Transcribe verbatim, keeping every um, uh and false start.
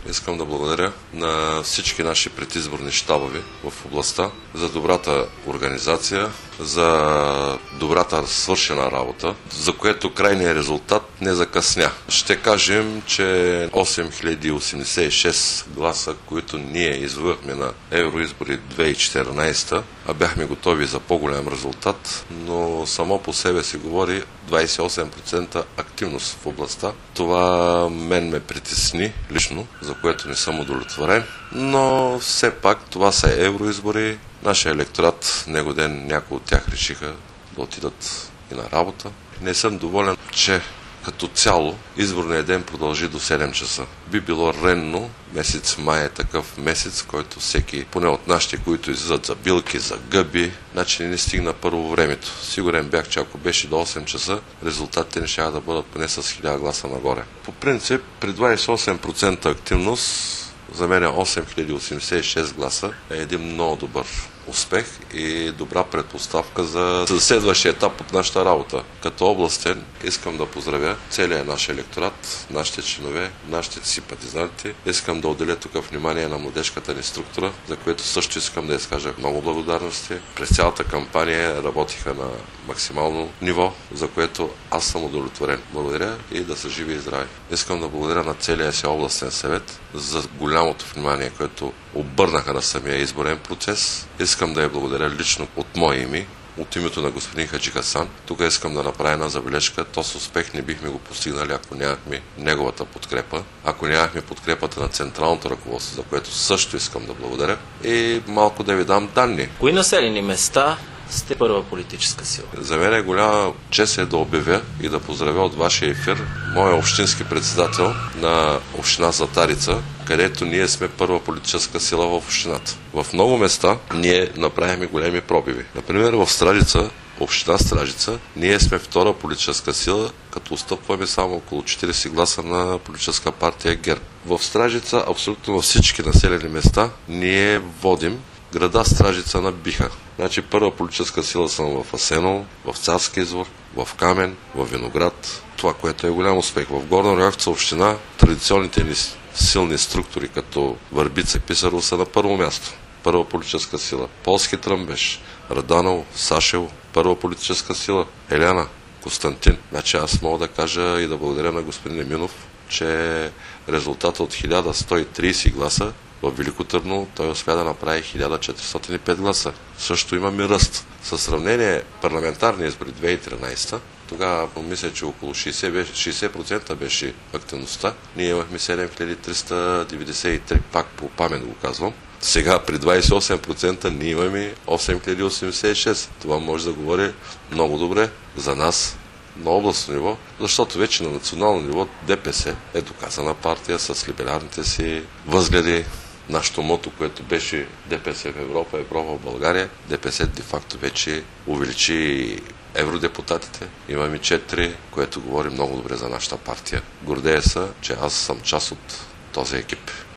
Искам да благодаря на всички наши предизборни щабове в областта за добрата организация, за добрата свършена работа, за което крайният резултат не закъсня. Ще кажем, че осем хиляди осемдесет и шест гласа, които ние извоювахме на евроизбори две хиляди и четиринадесета, а бяхме готови за по-голям резултат, но само по себе си говори двадесет и осем процента активност в областта. Това мен ме притесни лично, за което не съм удовлетворен, но все пак това са евроизбори. Нашия електорат, него ден някои от тях решиха да отидат и на работа. Не съм доволен, че като цяло изборният ден продължи до седем часа. Би било ренно, месец май е такъв месец, който всеки, поне от нашите, които излизат за билки, за гъби, значи не стигна първо времето. Сигурен бях, че ако беше до осем часа, резултатите не ще да бъдат поне с хиляда гласа нагоре. По принцип, при двадесет и осем процента активност, за мен осем хиляди осемдесет и шест гласа е един много добър успех и добра предпоставка за следващия етап от нашата работа. Като областен искам да поздравя целият наш електорат, нашите членове, нашите симпатизанти. Искам да отделя тук внимание на младежката ни структура, за което също искам да изкажа много благодарности. През цялата кампания работиха на максимално ниво, за което аз съм удовлетворен. Благодаря и да са живи и здрави. Искам да благодаря на целия си областен съвет за голямото внимание, което обърнаха на самия изборен процес. Искам да я благодаря лично от мое име, от името на господин Хаджи Хасан. Тук искам да направя една забележка. То с успех не бихме го постигнали, ако нямахме неговата подкрепа, ако нямахме подкрепата на централното ръководство, за което също искам да благодаря. И малко да ви дам данни. Кои населени места сте първа политическа сила? За мен е голяма чест е да обявя и да поздравя от вашия ефир моя общински председател на община Златарица, където ние сме първа политическа сила в общината. В много места ние направихме големи пробиви. Например, в Стражица, община Стражица, ние сме втора политическа сила, като отстъпваме само около четиридесет гласа на политическа партия ГЕРБ. В Стражица, абсолютно във всички населени места, ние водим. Града Стражица набиха. Значи първа политическа сила съм в Асеново, в Царски извор, в Камен, в Виноград. Това, което е голям успех. В Горна Оряховица община, традиционните ни силни структури, като Върбица и Писарово, са на първо място. Първа политическа сила. Полски Тръмбеш, Раданово, Сашево, първа политическа сила. Еляна, Константин. Значи аз мога да кажа и да благодаря на господин Еминов, че резултата от хиляда сто и тридесет гласа в Велико Търново той успя да направи хиляда четиристотин и пет гласа. Също имаме ръст. Със сравнение парламентарни избори две хиляди и тринадесета, тогава помисля, че около шейсет процента беше активността. Ние имахме седем хиляди триста деветдесет и три, пак по памет го казвам. Сега при двадесет и осем процента ние имаме осем хиляди осемдесет и шест. Това може да говори много добре за нас на областно ниво, защото вече на национално ниво ДПС е доказана партия с либералните си възгледи. Нашето мото, което беше ДПС в Европа, Европа в България, ДПС де-факто вече увеличи евродепутатите. Имаме четири, което говори много добре за нашата партия. Гордея се, че аз съм част от този екип.